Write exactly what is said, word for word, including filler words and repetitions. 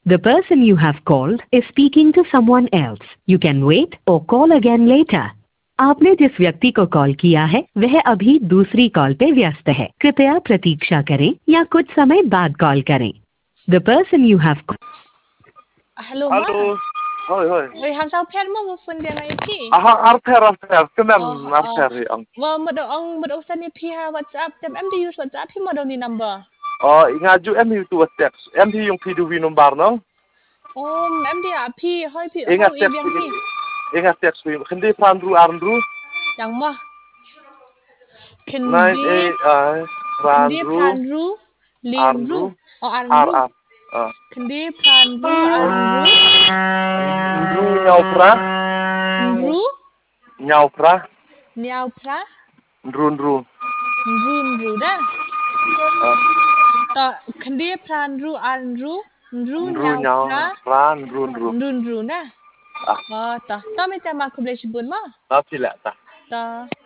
The person you have called is speaking to someone else. You can wait or call again later. आपने जिस व्यक्ति को कॉल किया है वह अभी दूसरी कॉल पे व्यस्त है. कृपया प्रतीक्षा करें या कुछ समय बाद कॉल करें. The person you have Hello, ma. Halo. Hoi, hoi. Oi, ham sao phen mo mo phun dia ngai pi. Aha, arter, arter. Kemen Oh, arter hi ang. Mo mo do ong mo do san ni pi ha WhatsApp. Tem em di use WhatsApp pi mo do ni number. Oh, ingaju em hi tu WhatsApp. Em hi yung pi du vi number no. Oh, em di a pi hoi pi Inga ho i step biang pi. inga step swi. Kendi pandru arndru. Yang mo. Nine Kendi eight uh Kendi pandru pranru linru. arndru Oh, ar anru. ar. Ah. Kendi pranru anru. Ndru nyau pra. Nru. Nyau pra. Niao pra. Ndru ndru. Nru nru dah. Ah. Ta kendi pranru anru. Nru Ndru niao nyau pra. pra ndru ndru. Nru nru dah. Ah. Oh, ta. Ta mi tema aku boleh sebut mah. Ta pila ta. Ta.